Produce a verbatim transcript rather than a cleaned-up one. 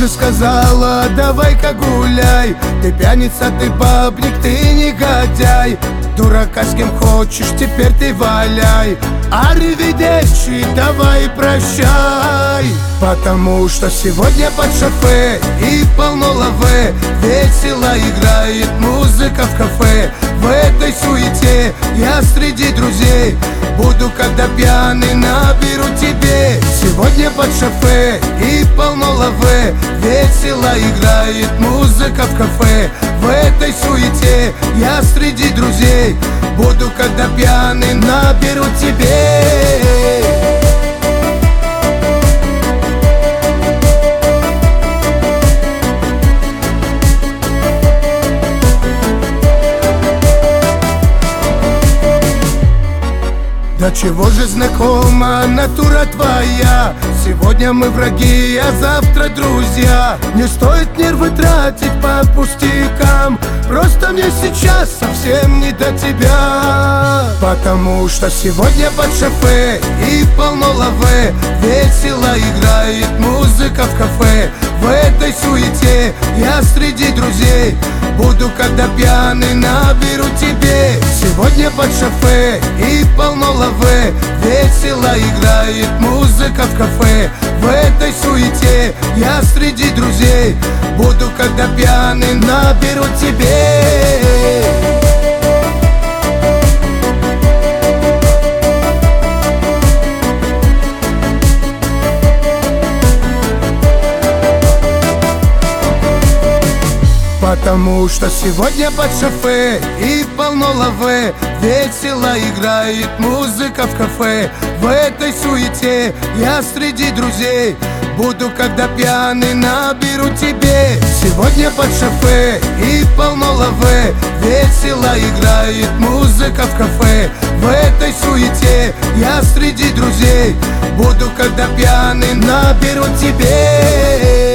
же сказала, давай-ка гуляй. Ты пьяница, ты бабник, ты негодяй. Дурака с кем хочешь, теперь ты валяй. Аривидерчи, давай прощай. Потому что сегодня под шофе и полно лаве. Весело играет музыка в кафе. В этой суете я среди друзей буду, когда пьяный наберу тебе. Сегодня под шофе и полно лаве. Весело играет музыка в кафе. В этой суете я среди друзей буду, когда пьяный наберу тебе. Да чего же знакома натура твоя? Сегодня мы враги, а завтра друзья. Не стоит нервы тратить по пустякам. Просто мне сейчас совсем не до тебя. Потому что сегодня под шофе и полно лаве. Весело играет музыка в кафе. В этой суете я среди друзей буду, когда пьяный наберу тебе. Сегодня под шофе и полно лаве. Весело играет музыка в кафе. В этой суете я среди друзей буду, когда пьяный наберу тебе. Потому что сегодня под шофе и полно лаве. Весело играет музыка в кафе. В этой суете я среди друзей буду, когда пьяный наберу тебе. Сегодня под шофе и полно лаве. Весело играет музыка в кафе. В этой суете я среди друзей буду, когда пьяный наберу тебе.